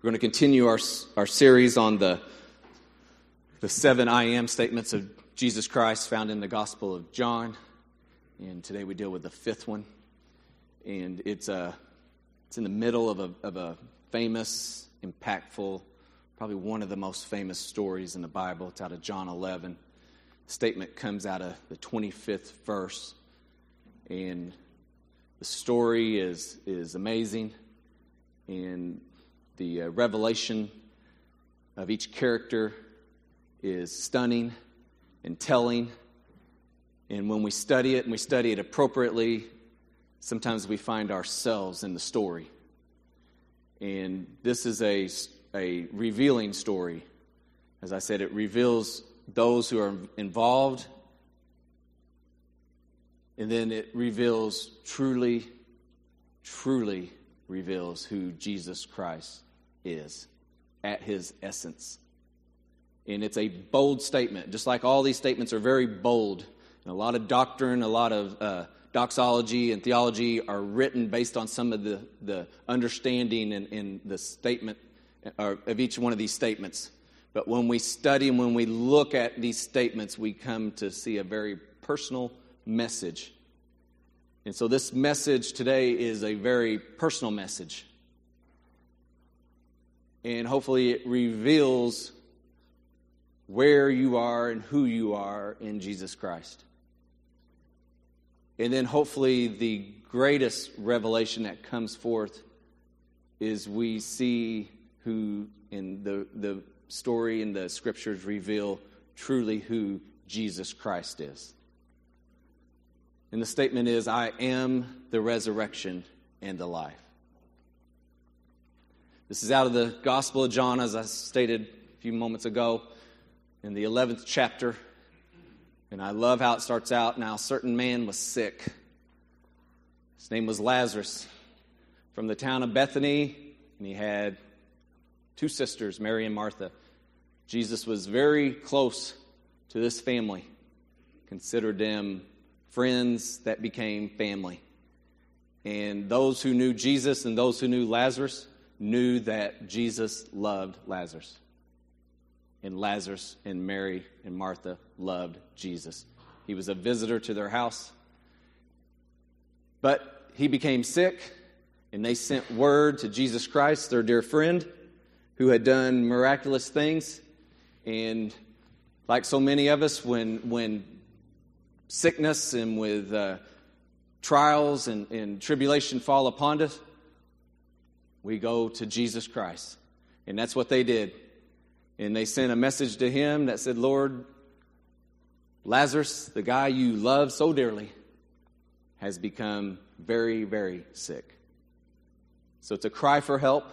We're going to continue our series on the 7 I am statements of Jesus Christ found in the Gospel of John. And today we deal with the fifth one. And it's in the middle of a famous, impactful, probably one of the most famous stories in the Bible. It's out of John 11. The statement comes out of the 25th verse. And the story is amazing. And the revelation of each character is stunning and telling. And when we study it, and we study it appropriately, sometimes we find ourselves in the story. And this is a revealing story. As I said, it reveals those who are involved. And then it reveals, truly reveals who Jesus Christ is at his essence. And it's a bold statement, just like all these statements are very bold. And a lot of doctrine, a lot of doxology and theology are written based on some of the understanding in the statement of each one of these statements. But when we study and when we look at these statements, we come to see a very personal message. And so this message today is a very personal message. And hopefully it reveals where you are and who you are in Jesus Christ. And then hopefully the greatest revelation that comes forth is we see who in the story in the scriptures reveal truly who Jesus Christ is. And the statement is, I am the resurrection and the life. This is out of the Gospel of John, as I stated a few moments ago, in the 11th chapter. And I love how it starts out. Now, a certain man was sick. His name was Lazarus, from the town of Bethany, and he had two sisters, Mary and Martha. Jesus was very close to this family, considered them friends that became family. And those who knew Jesus and those who knew Lazarus knew that Jesus loved Lazarus. And Lazarus and Mary and Martha loved Jesus. He was a visitor to their house. But he became sick, and they sent word to Jesus Christ, their dear friend, who had done miraculous things. And like so many of us, when sickness and with trials and tribulation fall upon us, we go to Jesus Christ. And that's what they did. And they sent a message to him that said, Lord, Lazarus, the guy you love so dearly, has become very, very sick. So it's a cry for help.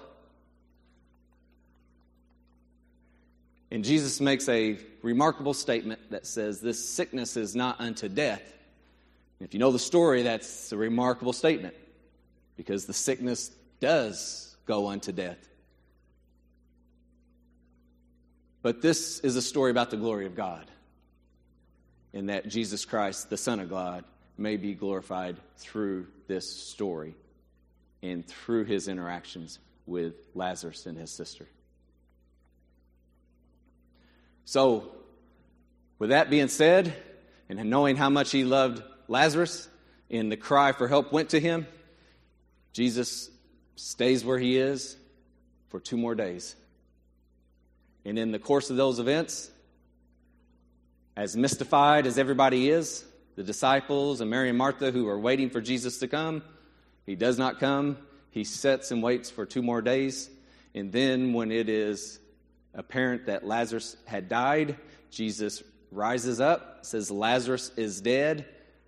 And Jesus makes a remarkable statement that says, this sickness is not unto death. And if you know the story, that's a remarkable statement, because the sickness does go unto death. But this is a story about the glory of God, and that Jesus Christ, the Son of God, may be glorified through this story and through his interactions with Lazarus and his sister. So, with that being said, and knowing how much he loved Lazarus, and the cry for help went to him, Jesus stays where he is for 2 more days. And in the course of those events, as mystified as everybody is, the disciples and Mary and Martha who are waiting for Jesus to come, he does not come. He sits and waits for 2 more days. And then when it is apparent that Lazarus had died, Jesus rises up, says, Lazarus is dead.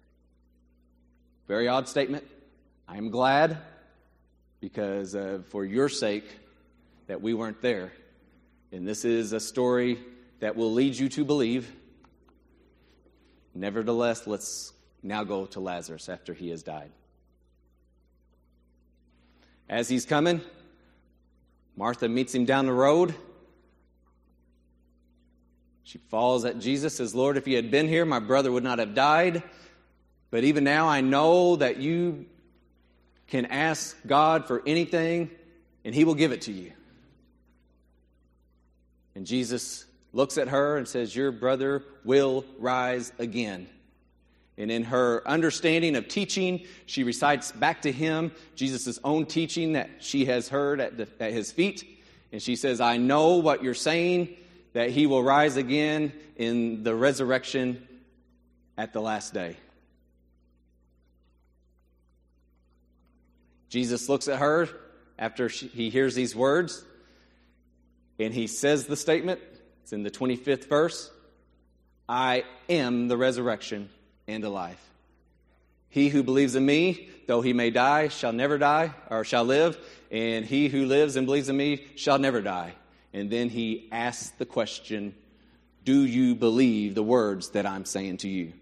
Very odd statement. I am glad, because for your sake that we weren't there. And this is a story that will lead you to believe. Nevertheless, let's now go to Lazarus after he has died. As he's coming, Martha meets him down the road. She falls at Jesus, says, Lord, if you had been here, my brother would not have died. But even now I know that you can ask God for anything, and he will give it to you. And Jesus looks at her and says, your brother will rise again. And in her understanding of teaching, she recites back to him Jesus' own teaching that she has heard at his feet. And she says, I know what you're saying, that he will rise again in the resurrection at the last day. Jesus looks at her after he hears these words, and he says the statement. It's in the 25th verse. I am the resurrection and the life. He who believes in me, though he may die, shall never die, or shall live. And he who lives and believes in me shall never die. And then he asks the question, do you believe the words that I'm saying to you?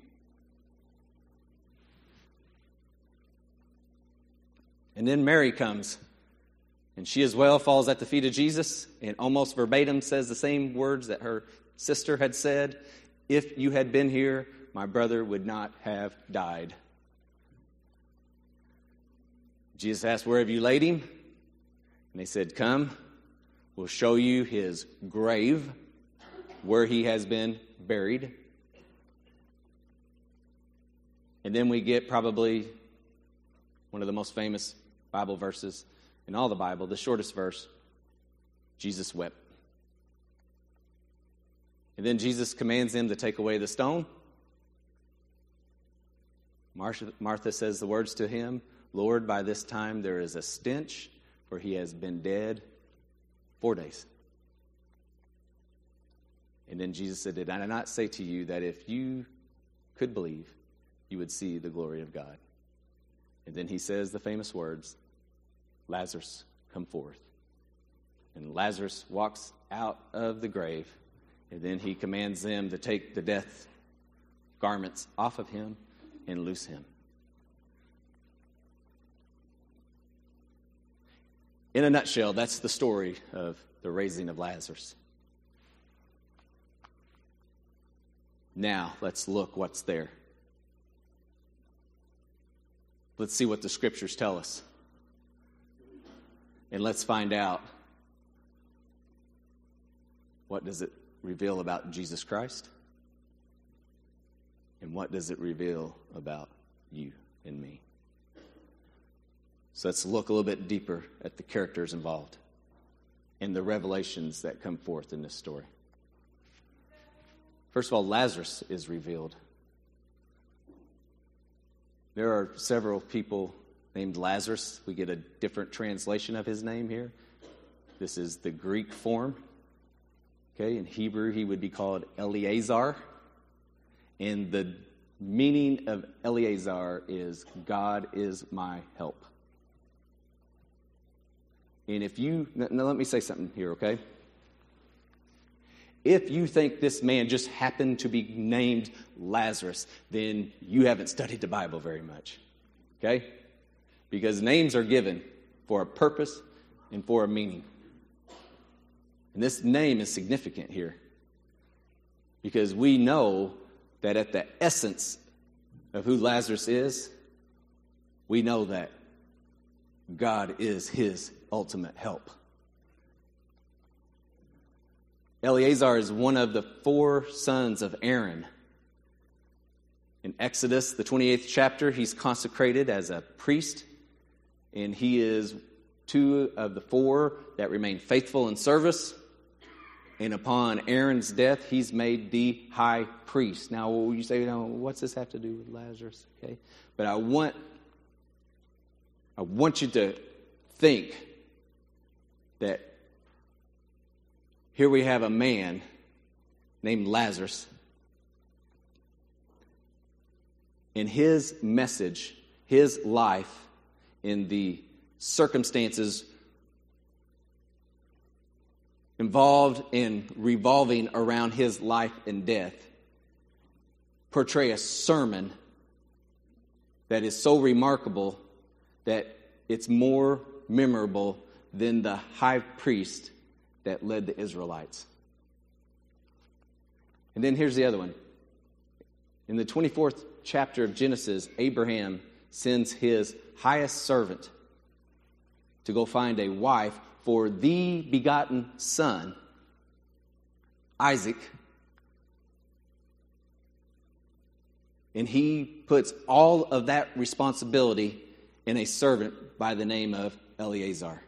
And then Mary comes, and she as well falls at the feet of Jesus and almost verbatim says the same words that her sister had said. If you had been here, my brother would not have died. Jesus asked, where have you laid him? And they said, come, we'll show you his grave, where he has been buried. And then we get probably one of the most famous Bible verses in all the Bible, the shortest verse. Jesus wept. And then Jesus commands them to take away the stone. Martha says the words to him, Lord, by this time there is a stench, for he has been dead 4 days. And then Jesus said, did I not say to you that if you could believe, you would see the glory of God? And then he says the famous words, Lazarus, come forth. And Lazarus walks out of the grave, and then he commands them to take the death garments off of him and loose him. In a nutshell, that's the story of the raising of Lazarus. Now, let's look what's there. Let's see what the scriptures tell us. And let's find out, what does it reveal about Jesus Christ? And what does it reveal about you and me? So let's look a little bit deeper at the characters involved and the revelations that come forth in this story. First of all, Lazarus is revealed. There are several people named Lazarus. We get a different translation of his name here. This is the Greek form. Okay, in Hebrew, he would be called Eleazar. And the meaning of Eleazar is God is my help. And if you, now let me say something here, okay? If you think this man just happened to be named Lazarus, then you haven't studied the Bible very much, okay? Because names are given for a purpose and for a meaning. And this name is significant here because we know that at the essence of who Lazarus is, we know that God is his ultimate help. Eleazar is one of the 4 sons of Aaron. In Exodus, the 28th chapter, he's consecrated as a priest, and he is 2 of the 4 that remain faithful in service. And upon Aaron's death, he's made the high priest. Now, you say, what's this have to do with Lazarus? Okay, but I want you to think that here we have a man named Lazarus, and his message, his life, in the circumstances involved in revolving around his life and death, portray a sermon that is so remarkable that it's more memorable than the high priest that led the Israelites. And then here's the other one. In the 24th chapter of Genesis, Abraham sends his highest servant to go find a wife for the begotten son Isaac. And he puts all of that responsibility in a servant by the name of Eleazar,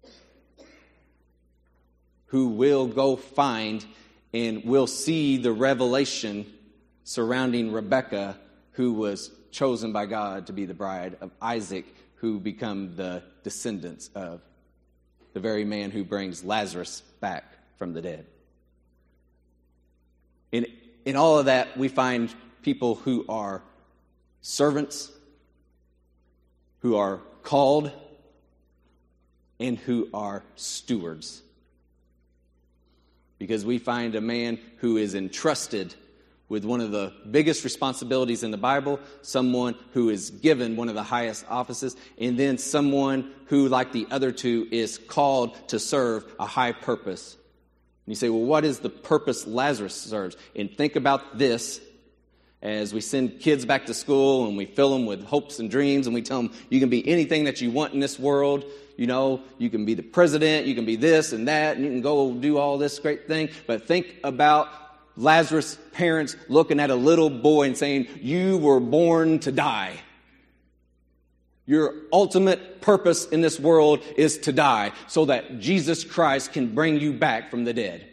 who will go find and will see the revelation surrounding Rebekah, who was chosen by God to be the bride of Isaac, who become the descendants of the very man who brings Lazarus back from the dead. In all of that, we find people who are servants, who are called, and who are stewards. Because we find a man who is entrusted with one of the biggest responsibilities in the Bible, someone who is given one of the highest offices, and then someone who, like the other two, is called to serve a high purpose. And you say, well, what is the purpose Lazarus serves? And think about this as we send kids back to school and we fill them with hopes and dreams and we tell them you can be anything that you want in this world. You know, you can be the president, you can be this and that, and you can go do all this great thing. But think about Lazarus' parents looking at a little boy and saying, you were born to die. Your ultimate purpose in this world is to die so that Jesus Christ can bring you back from the dead.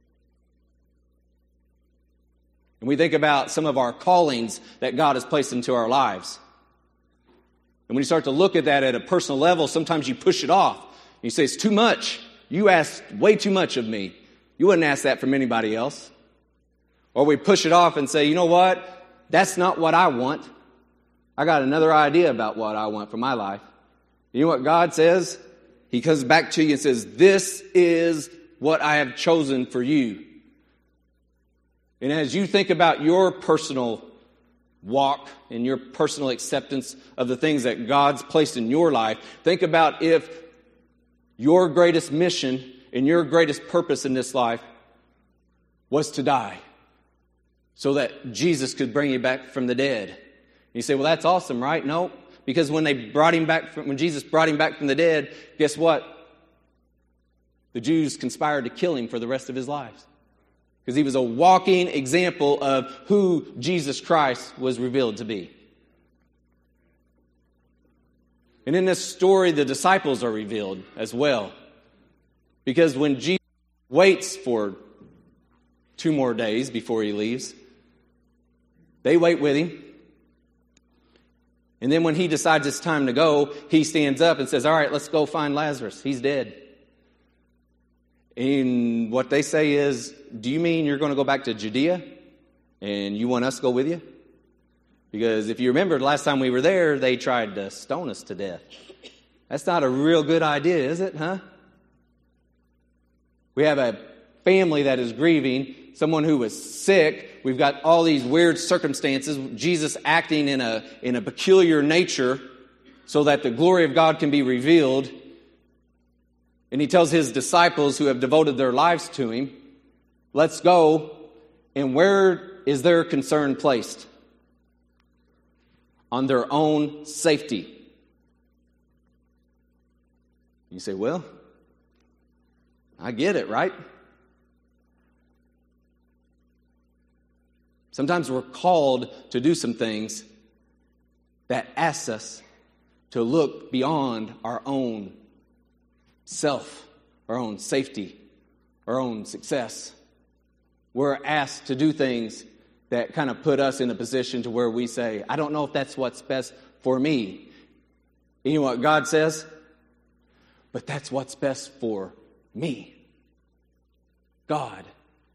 And we think about some of our callings that God has placed into our lives. And when you start to look at that at a personal level, sometimes you push it off. You say, it's too much. You ask way too much of me. You wouldn't ask that from anybody else. Or we push it off and say, you know what? That's not what I want. I got another idea about what I want for my life. You know what God says? He comes back to you and says, this is what I have chosen for you. And as you think about your personal walk and your personal acceptance of the things that God's placed in your life, think about if your greatest mission and your greatest purpose in this life was to die so that Jesus could bring you back from the dead. You say, well, that's awesome, right? No, because when Jesus brought him back from the dead, guess what? The Jews conspired to kill him for the rest of his life. Because he was a walking example of who Jesus Christ was revealed to be. And in this story, the disciples are revealed as well. Because when Jesus waits for 2 more days before he leaves, they wait with him. And then when he decides it's time to go, he stands up and says, all right, let's go find Lazarus. He's dead. And what they say is, do you mean you're going to go back to Judea and you want us to go with you? Because if you remember the last time we were there, they tried to stone us to death. That's not a real good idea, is it, huh? We have a family that is grieving, someone who was sick. We've got all these weird circumstances, Jesus acting in a peculiar nature so that the glory of God can be revealed. And he tells his disciples who have devoted their lives to him, let's go. And where is their concern placed? On their own safety. You say, well, I get it, right? Sometimes we're called to do some things that ask us to look beyond our own self, our own safety, our own success. We're asked to do things that kind of put us in a position to where we say, I don't know if that's what's best for me. And you know what God says? But that's what's best for me. God.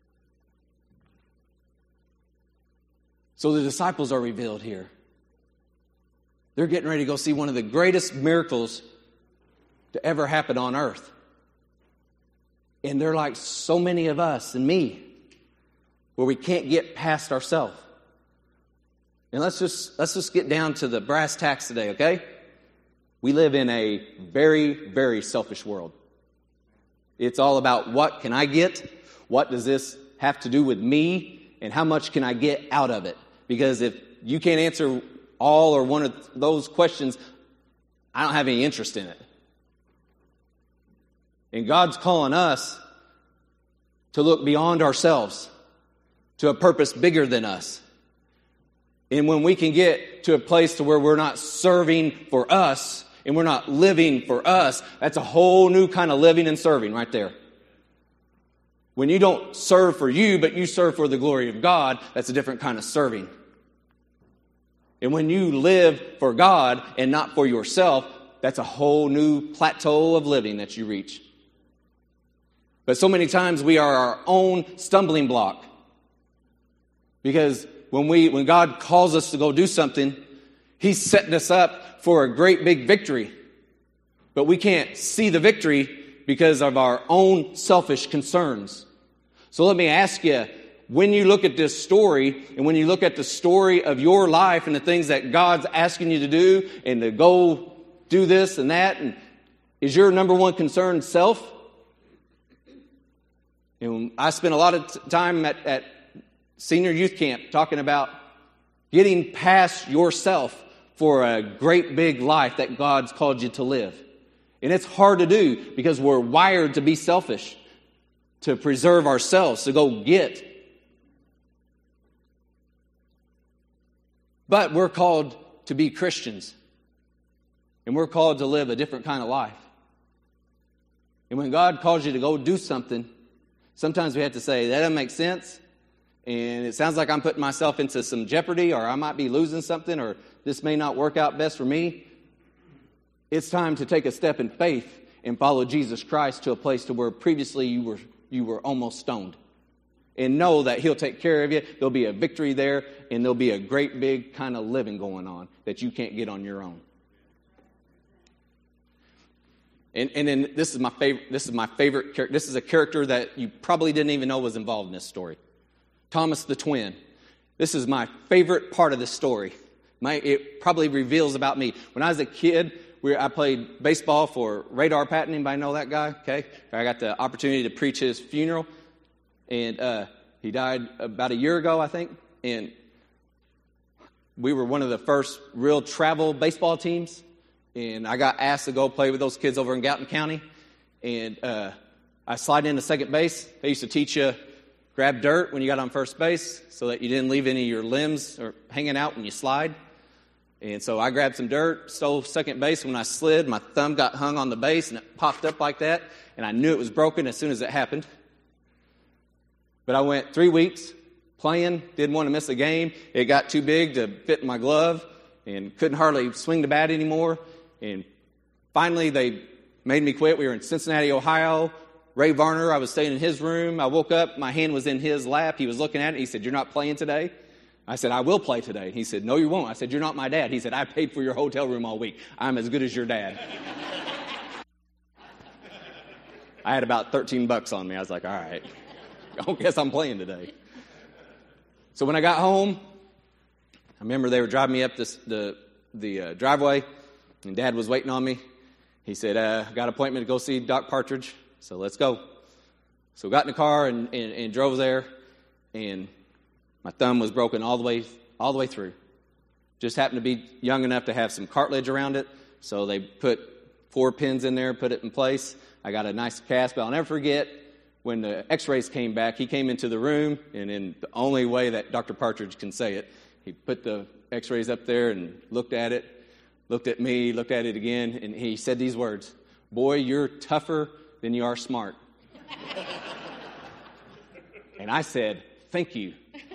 So the disciples are revealed here. They're getting ready to go see one of the greatest miracles to ever happen on earth. And they're like so many of us and me, where we can't get past ourselves. And let's just get down to the brass tacks today, okay? We live in a very, very selfish world. It's all about what can I get? What does this have to do with me? And how much can I get out of it? Because if you can't answer all or one of those questions, I don't have any interest in it. And God's calling us to look beyond ourselves to a purpose bigger than us. And when we can get to a place to where we're not serving for us and we're not living for us, that's a whole new kind of living and serving right there. When you don't serve for you, but you serve for the glory of God, that's a different kind of serving. And when you live for God and not for yourself, that's a whole new plateau of living that you reach. But so many times we are our own stumbling block. Because when God calls us to go do something, He's setting us up for a great big victory. But we can't see the victory because of our own selfish concerns. So let me ask you, when you look at this story, and when you look at the story of your life and the things that God's asking you to do, and to go do this and that, and is your number one concern self? And I spent a lot of time at senior youth camp talking about getting past yourself for a great big life that God's called you to live. And it's hard to do because we're wired to be selfish, to preserve ourselves, to go get. But we're called to be Christians. And we're called to live a different kind of life. And when God calls you to go do something, sometimes we have to say, that doesn't make sense. And it sounds like I'm putting myself into some jeopardy, or I might be losing something, or this may not work out best for me. It's time to take a step in faith and follow Jesus Christ to a place to where previously you were almost stoned. And know that He'll take care of you. There'll be a victory there, and there'll be a great big kind of living going on that you can't get on your own. And then this is my favorite character. This is a character that you probably didn't even know was involved in this story. Thomas the twin. This is my favorite part of this story. It probably reveals about me. When I was a kid, I played baseball for Radar Patton. Anybody know that guy? Okay. I got the opportunity to preach his funeral. And he died about a year ago, I think. And we were one of the first real travel baseball teams. And I got asked to go play with those kids over in Gallatin County. And I slide into second base. They used to teach you grab dirt when you got on first base so that you didn't leave any of your limbs or hanging out when you slide. And so I grabbed some dirt, stole second base. When I slid, my thumb got hung on the base, and it popped up like that. And I knew it was broken as soon as it happened. But I went 3 weeks playing, didn't want to miss a game. It got too big to fit in my glove and couldn't hardly swing the bat anymore. And finally, they made me quit. We were in Cincinnati, Ohio. Ray Varner, I was staying in his room. I woke up, my hand was in his lap. He was looking at it. He said, "You're not playing today?" I said, "I will play today." He said, "No, you won't." I said, "You're not my dad." He said, "I paid for your hotel room all week. I'm as good as your dad." I had about $13 on me. I was like, all right, I guess I'm playing today. So when I got home, I remember they were driving me up the driveway, and Dad was waiting on me. He said, "I got an appointment to go see Doc Partridge, so let's go." So we got in the car and drove there, and my thumb was broken all the way through. Just happened to be young enough to have some cartilage around it, so they put 4 pins in there, put it in place. I got a nice cast, but I'll never forget when the x-rays came back. He came into the room, and in the only way that Dr. Partridge can say it, he put the x-rays up there and looked at it, looked at me, looked at it again, and he said these words, "Boy, you're tougher than you are smart." And I said, "Thank you."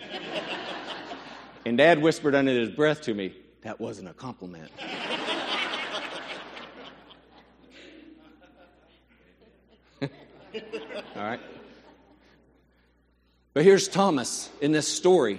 And Dad whispered under his breath to me, "That wasn't a compliment." All right. But here's Thomas in this story.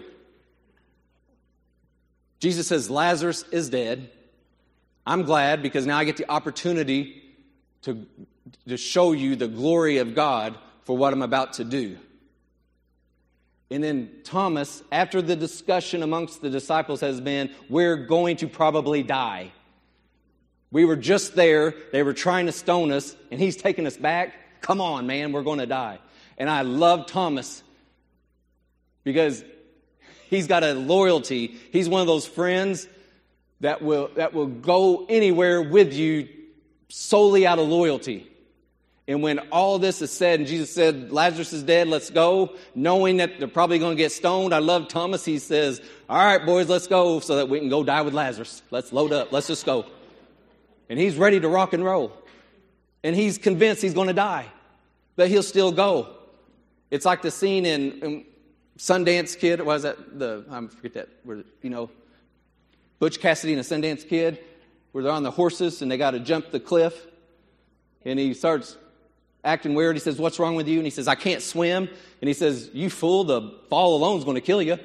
Jesus says, Lazarus is dead. I'm glad because now I get the opportunity to show you the glory of God for what I'm about to do. And then Thomas, after the discussion amongst the disciples has been, we're going to probably die. We were just there. They were trying to stone us, and he's taking us back. Come on, man, we're going to die. And I love Thomas because he's got a loyalty. He's one of those friends that will go anywhere with you solely out of loyalty. And when all this is said, and Jesus said, Lazarus is dead, let's go, knowing that they're probably going to get stoned. I love Thomas. He says, all right, boys, let's go so that we can go die with Lazarus. Let's load up. Let's just go. And he's ready to rock and roll. And he's convinced he's going to die, but he'll still go. It's like the scene in Sundance Kid. What was that? I forget that. Where, Butch Cassidy and a Sundance Kid, where they're on the horses and they got to jump the cliff. And he starts acting weird. He says, what's wrong with you? And he says, I can't swim. And he says, you fool, the fall alone is going to kill you.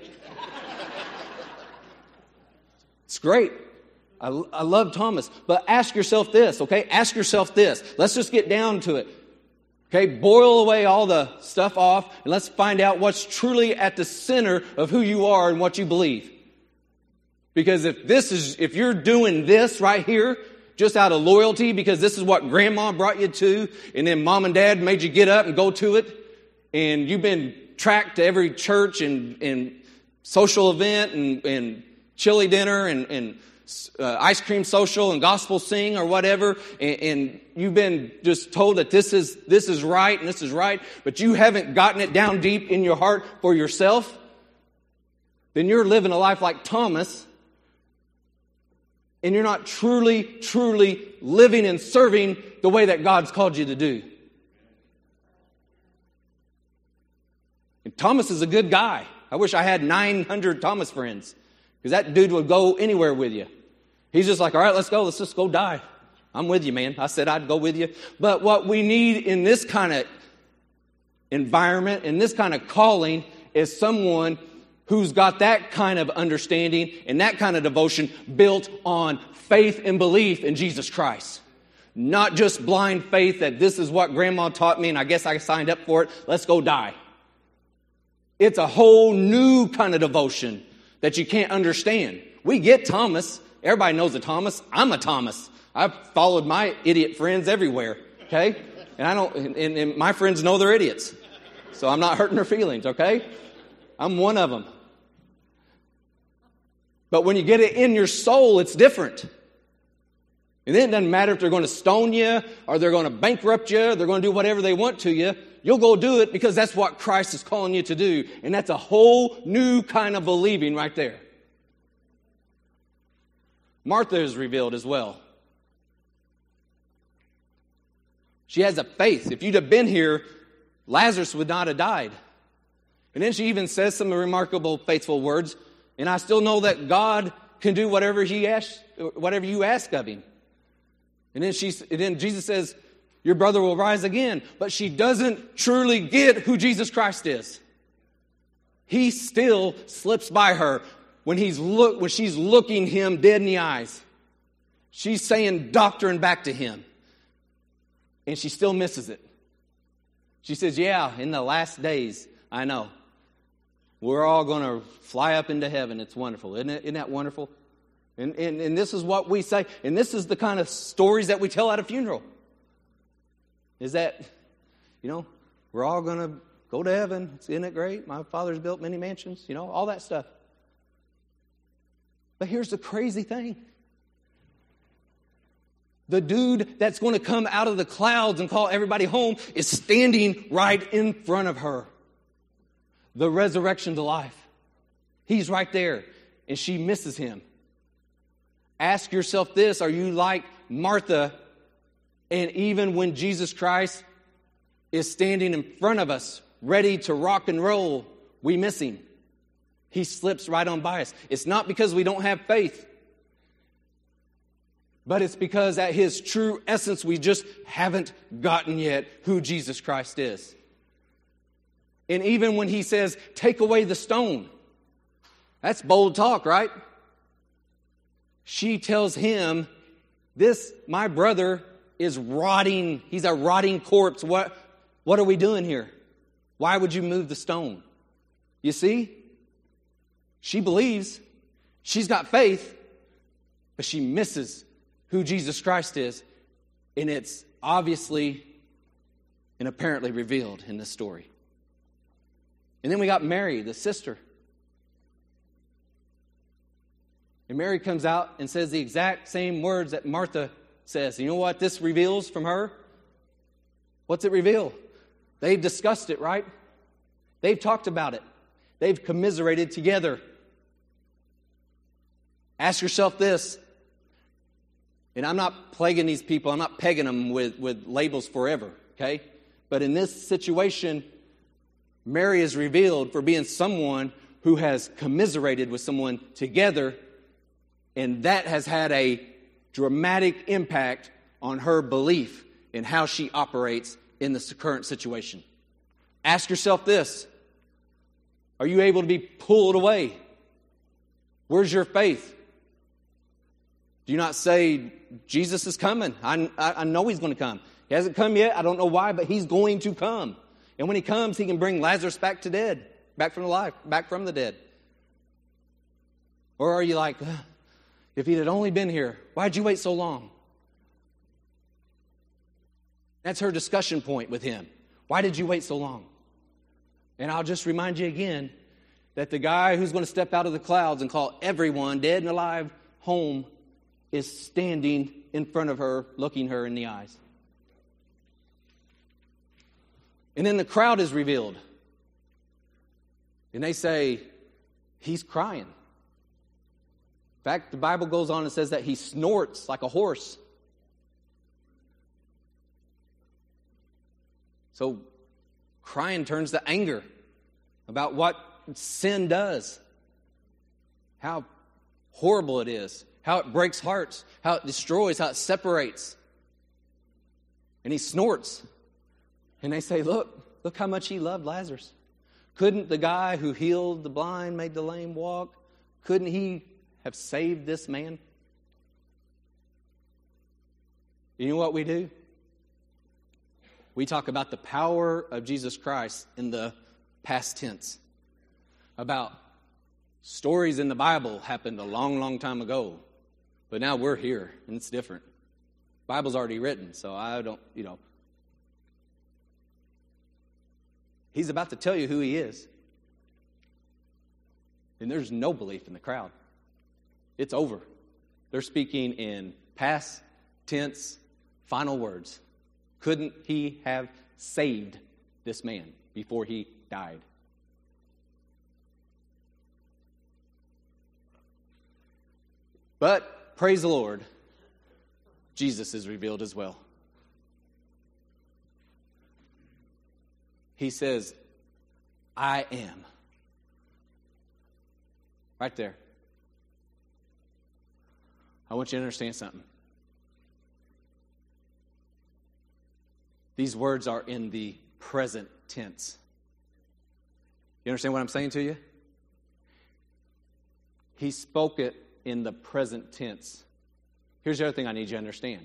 It's great. I love Thomas. But ask yourself this, okay? Ask yourself this. Let's just get down to it. Okay, boil away all the stuff off and let's find out what's truly at the center of who you are and what you believe. Because if you're doing this right here, just out of loyalty, because this is what grandma brought you to, and then mom and dad made you get up and go to it, and you've been tracked to every church and social event and chili dinner and ice cream social and gospel sing or whatever, and you've been just told that this is right and this is right, but you haven't gotten it down deep in your heart for yourself, then you're living a life like Thomas, and you're not truly, truly living and serving the way that God's called you to do. And Thomas is a good guy. I wish I had 900 Thomas friends, because that dude would go anywhere with you. He's just like, all right, let's go. Let's just go die. I'm with you, man. I said I'd go with you. But what we need in this kind of environment, in this kind of calling, is someone who's got that kind of understanding and that kind of devotion built on faith and belief in Jesus Christ. Not just blind faith that this is what grandma taught me and I guess I signed up for it. Let's go die. It's a whole new kind of devotion that you can't understand. We get Thomas. Everybody knows a Thomas. I'm a Thomas. I've followed my idiot friends everywhere. Okay? And my friends know they're idiots. So I'm not hurting their feelings, okay? I'm one of them. But when you get it in your soul, it's different. And then it doesn't matter if they're going to stone you or they're going to bankrupt you, they're going to do whatever they want to you. You'll go do it because that's what Christ is calling you to do. And that's a whole new kind of believing right there. Martha is revealed as well. She has a faith. If you'd have been here, Lazarus would not have died. And then she even says some remarkable, faithful words. And I still know that God can do whatever you ask of him. And then Jesus says, your brother will rise again. But she doesn't truly get who Jesus Christ is. He still slips by her when she's looking him dead in the eyes. She's saying doctrine back to him. And she still misses it. She says, yeah, in the last days, I know. We're all going to fly up into heaven. It's wonderful. Isn't that wonderful? And this is what we say. And this is the kind of stories that we tell at a funeral. Is that, we're all going to go to heaven. Isn't it great? My father's built many mansions. All that stuff. But here's the crazy thing. The dude that's going to come out of the clouds and call everybody home is standing right in front of her. The resurrection to life. He's right there, and she misses him. Ask yourself this, are you like Martha, and even when Jesus Christ is standing in front of us, ready to rock and roll, we miss him. He slips right on by us. It's not because we don't have faith, but it's because at his true essence, we just haven't gotten yet who Jesus Christ is. And even when he says, take away the stone, that's bold talk, right? She tells him, my brother is rotting. He's a rotting corpse. What are we doing here? Why would you move the stone? You see? She believes. She's got faith. But she misses who Jesus Christ is. And it's obviously and apparently revealed in this story. And then we got Mary, the sister. And Mary comes out and says the exact same words that Martha says. You know what this reveals from her? What's it reveal? They've discussed it, right? They've talked about it. They've commiserated together. Ask yourself this, and I'm not plaguing these people, I'm not pegging them with labels forever, okay? But in this situation, Mary is revealed for being someone who has commiserated with someone together, and that has had a dramatic impact on her belief in how she operates in the current situation. Ask yourself this. Are you able to be pulled away? Where's your faith? Do you not say, Jesus is coming? I know he's going to come. He hasn't come yet. I don't know why, but he's going to come. And when he comes, he can bring Lazarus back from the dead. Or are you like, if he had only been here, why'd you wait so long? That's her discussion point with him. Why did you wait so long? And I'll just remind you again that the guy who's going to step out of the clouds and call everyone, dead and alive, home, is standing in front of her, looking her in the eyes. And then the crowd is revealed. And they say, he's crying. In fact, the Bible goes on and says that he snorts like a horse. So crying turns to anger about what sin does, how horrible it is, how it breaks hearts, how it destroys, how it separates. And he snorts. And they say, look how much he loved Lazarus. Couldn't the guy who healed the blind, made the lame walk, couldn't he have saved this man? You know what we do? We talk about the power of Jesus Christ in the past tense. About stories in the Bible happened a long, long time ago. But now we're here, and it's different. The Bible's already written, so I don't, He's about to tell you who he is. And there's no belief in the crowd. It's over. They're speaking in past tense, final words. Couldn't he have saved this man before he died? But, praise the Lord, Jesus is revealed as well. He says, I am. Right there. I want you to understand something. These words are in the present tense. You understand what I'm saying to you? He spoke it in the present tense. Here's the other thing I need you to understand.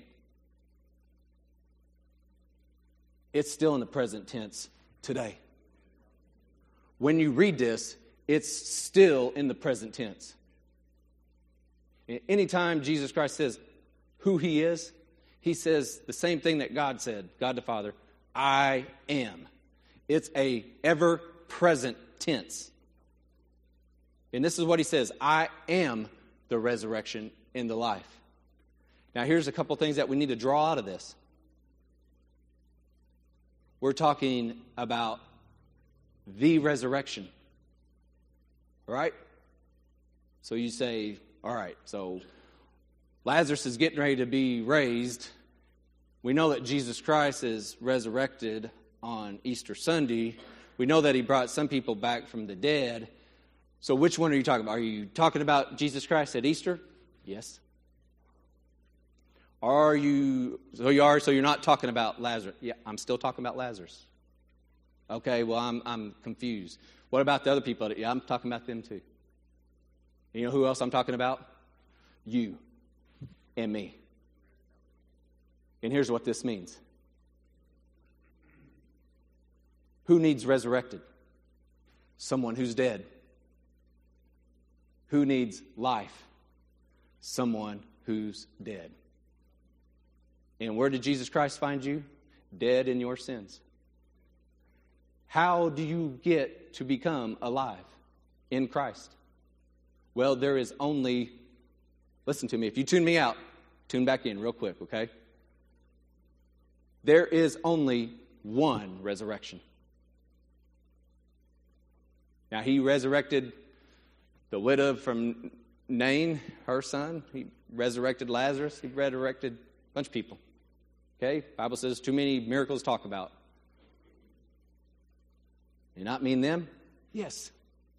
It's still in the present tense today. When you read this, it's still in the present tense. Anytime Jesus Christ says who he is, he says the same thing that God said, God the Father, I am. It's a ever-present tense. And this is what he says, I am the resurrection and the life. Now here's a couple things that we need to draw out of this. We're talking about the resurrection. Right? So you say, all right, so Lazarus is getting ready to be raised. We know that Jesus Christ is resurrected on Easter Sunday. We know that he brought some people back from the dead. So which one are you talking about? Are you talking about Jesus Christ at Easter? Yes. So you're not talking about Lazarus? Yeah, I'm still talking about Lazarus. Okay, well, I'm confused. What about the other people? Yeah, I'm talking about them too. You know who else I'm talking about? You and me. And here's what this means. Who needs resurrected? Someone who's dead. Who needs life? Someone who's dead. And where did Jesus Christ find you? Dead in your sins. How do you get to become alive in Christ? Well, there is only, listen to me, if you tune me out, tune back in real quick, okay? There is only one resurrection. Now, he resurrected the widow from Nain, her son. He resurrected Lazarus. He resurrected a bunch of people. Okay? Bible says too many miracles to talk about. You not mean them? Yes.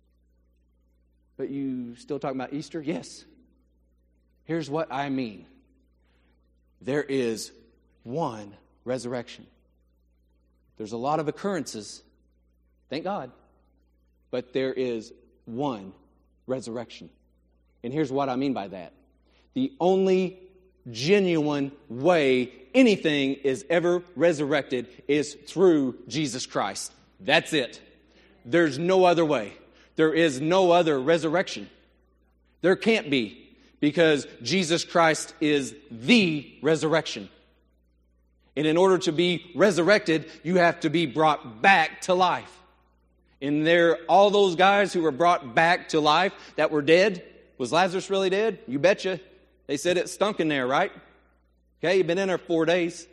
But you still talking about Easter? Yes. Here's what I mean. There is one resurrection. There's a lot of occurrences, thank God, but there is one resurrection. And here's what I mean by that. The only genuine way anything is ever resurrected is through Jesus Christ. That's it. There's no other way. There is no other resurrection. There can't be, because Jesus Christ is the resurrection. And in order to be resurrected, you have to be brought back to life. And all those guys who were brought back to life that were dead, was Lazarus really dead? You betcha. They said it stunk in there, right? Okay, he'd been in there 4 days.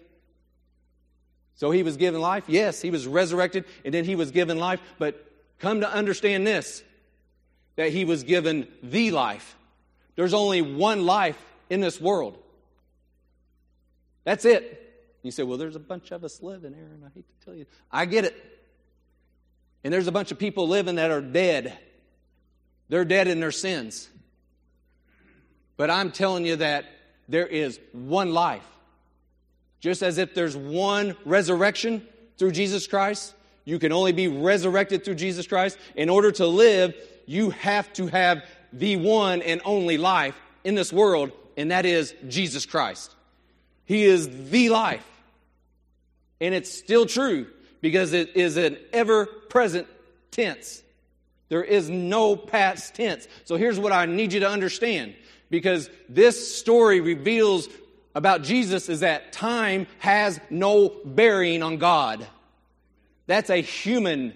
So he was given life? Yes, he was resurrected, and then he was given life. But come to understand this, that he was given the life. There's only one life in this world. That's it. You say, well, there's a bunch of us living, Aaron. I hate to tell you. I get it. And there's a bunch of people living that are dead. They're dead in their sins. But I'm telling you that there is one life. Just as if there's one resurrection through Jesus Christ, you can only be resurrected through Jesus Christ. In order to live, you have to have the one and only life in this world, and that is Jesus Christ. He is the life. And it's still true because it is an ever-present tense. There is no past tense. So here's what I need you to understand. Because this story reveals about Jesus is that time has no bearing on God. That's a human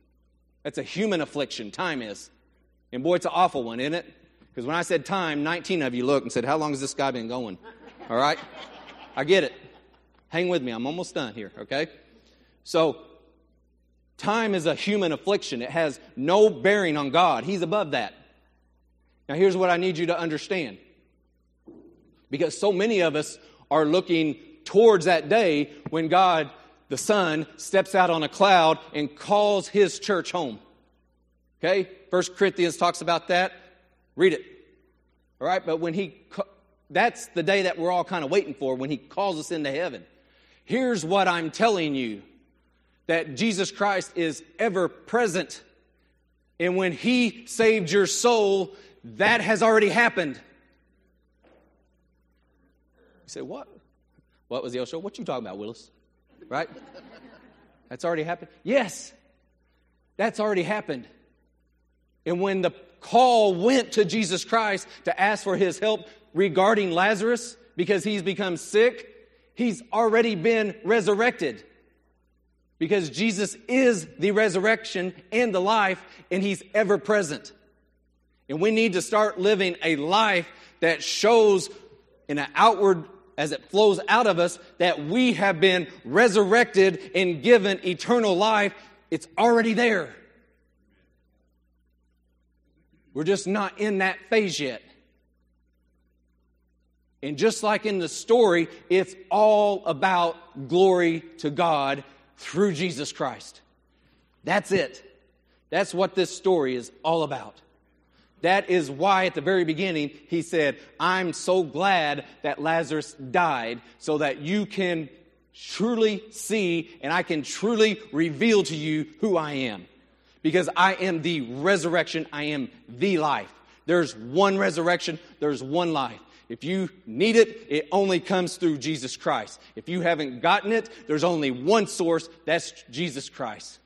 affliction, time is. And boy, it's an awful one, isn't it? Because when I said time, 19 of you looked and said, how long has this guy been going? All right? I get it. Hang with me. I'm almost done here, okay? So, time is a human affliction. It has no bearing on God. He's above that. Now, here's what I need you to understand. Because so many of us are looking towards that day when God, the Son, steps out on a cloud and calls His church home. Okay? 1 Corinthians talks about that. Read it. All right? But that's the day that we're all kind of waiting for, when He calls us into heaven. Here's what I'm telling you. That Jesus Christ is ever present. And when He saved your soul, that has already happened. You say, what? What was the old show? What you talking about, Willis? Right? That's already happened? Yes. That's already happened. And when the call went to Jesus Christ to ask for His help regarding Lazarus, because he's become sick, he's already been resurrected. Because Jesus is the resurrection and the life, and He's ever present. And we need to start living a life that shows in an outward, as it flows out of us, that we have been resurrected and given eternal life. It's already there. We're just not in that phase yet. And just like in the story, it's all about glory to God through Jesus Christ. That's it. That's what this story is all about. That is why at the very beginning He said, I'm so glad that Lazarus died so that you can truly see and I can truly reveal to you who I am. Because I am the resurrection. I am the life. There's one resurrection. There's one life. If you need it, it only comes through Jesus Christ. If you haven't gotten it, there's only one source. That's Jesus Christ.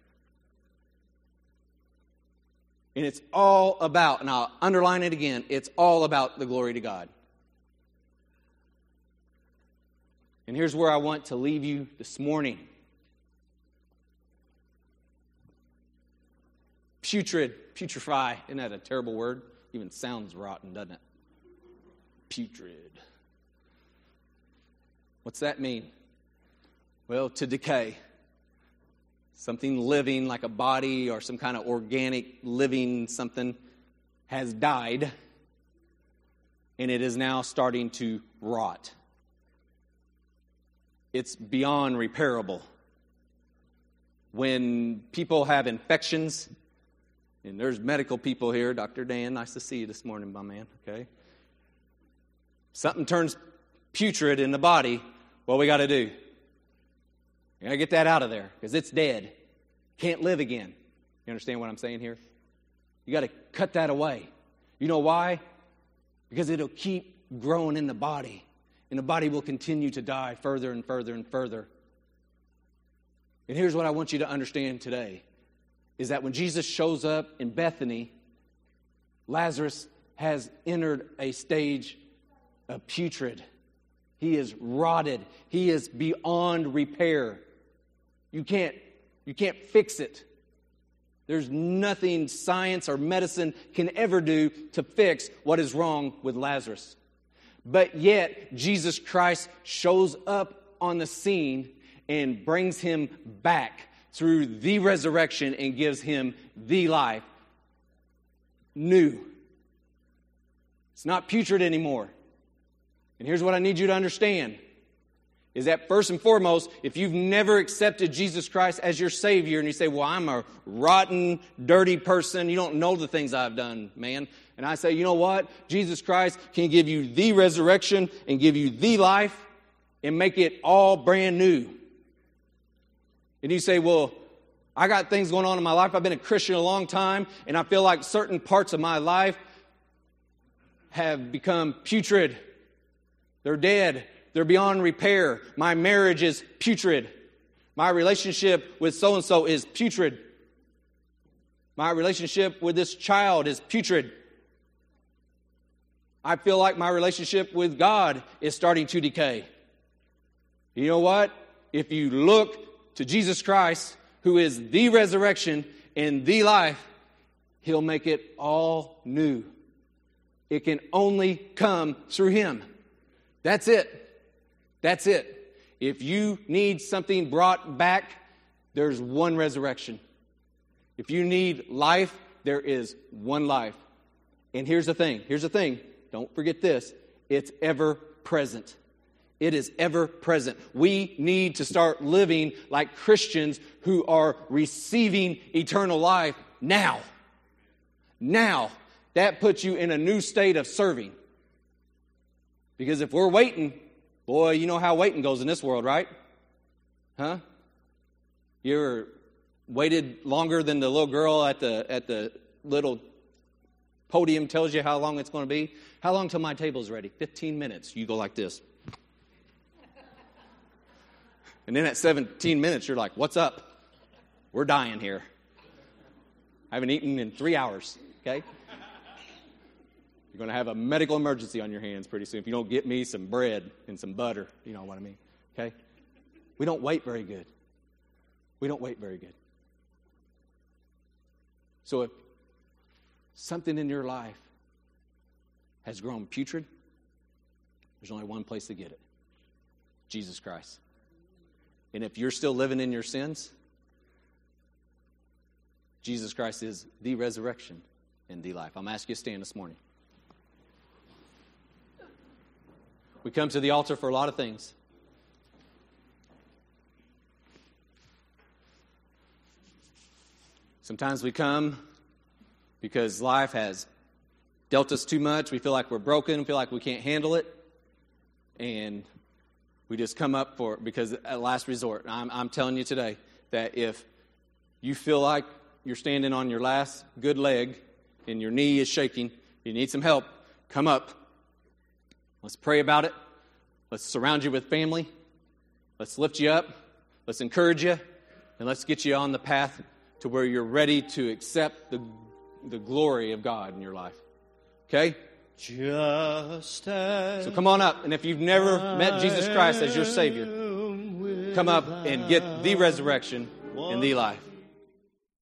And it's all about, and I'll underline it again, it's all about the glory to God. And here's where I want to leave you this morning. Putrefy, isn't that a terrible word? Even sounds rotten, doesn't it? Putrid. What's that mean? Well, to decay. something living like a body or some kind of organic living something has died, and it is now starting to rot. It's beyond repairable. When people have infections, and there's medical people here, Dr. Dan, nice to see you this morning, my man, okay? Something turns putrid in the body, what we got to do? You got to get that out of there, because it's dead. Can't live again. You understand what I'm saying here? You got to cut that away. You know why? Because it'll keep growing in the body, and the body will continue to die further and further and further. And here's what I want you to understand today, is that when Jesus shows up in Bethany, Lazarus has entered a stage of putrid. He is rotted. He is beyond repair. You can't fix it. There's nothing science or medicine can ever do to fix what is wrong with Lazarus. But yet, Jesus Christ shows up on the scene and brings him back through the resurrection and gives him the life. New. It's not putrid anymore. And here's what I need you to understand, is that first and foremost, if you've never accepted Jesus Christ as your Savior and you say, well, I'm a rotten, dirty person, you don't know the things I've done, man. And I say, you know what? Jesus Christ can give you the resurrection and give you the life and make it all brand new. And you say, well, I got things going on in my life. I've been a Christian a long time, and I feel like certain parts of my life have become putrid. They're dead. They're beyond repair. My marriage is putrid. My relationship with so-and-so is putrid. My relationship with this child is putrid. I feel like my relationship with God is starting to decay. You know what? If you look to Jesus Christ, who is the resurrection and the life, He'll make it all new. It can only come through Him. That's it. That's it. If you need something brought back, there's one resurrection. If you need life, there is one life. And here's the thing. Don't forget this. It's ever present. It is ever present. We need to start living like Christians who are receiving eternal life now. Now. That puts you in a new state of serving. Because if we're waiting, boy, you know how waiting goes in this world, right? Huh? You ever waited longer than the little girl at the little podium tells you how long it's going to be? How long till my table's ready? 15 minutes. You go like this. And then at 17 minutes, you're like, what's up? We're dying here. I haven't eaten in 3 hours, okay? You're going to have a medical emergency on your hands pretty soon if you don't get me some bread and some butter. You know what I mean, okay? We don't wait very good. So if something in your life has grown putrid, there's only one place to get it. Jesus Christ. And if you're still living in your sins, Jesus Christ is the resurrection and the life. I'm asking you to stand this morning. We come to the altar for a lot of things. Sometimes we come because life has dealt us too much. We feel like we're broken, feel like we can't handle it. And we just come up because at last resort. I'm telling you today that if you feel like you're standing on your last good leg and your knee is shaking, you need some help, come up. Let's pray about it. Let's surround you with family. Let's lift you up. Let's encourage you. And let's get you on the path to where you're ready to accept the glory of God in your life. Okay? So come on up. And if you've never met Jesus Christ as your Savior, come up and get the resurrection and the life.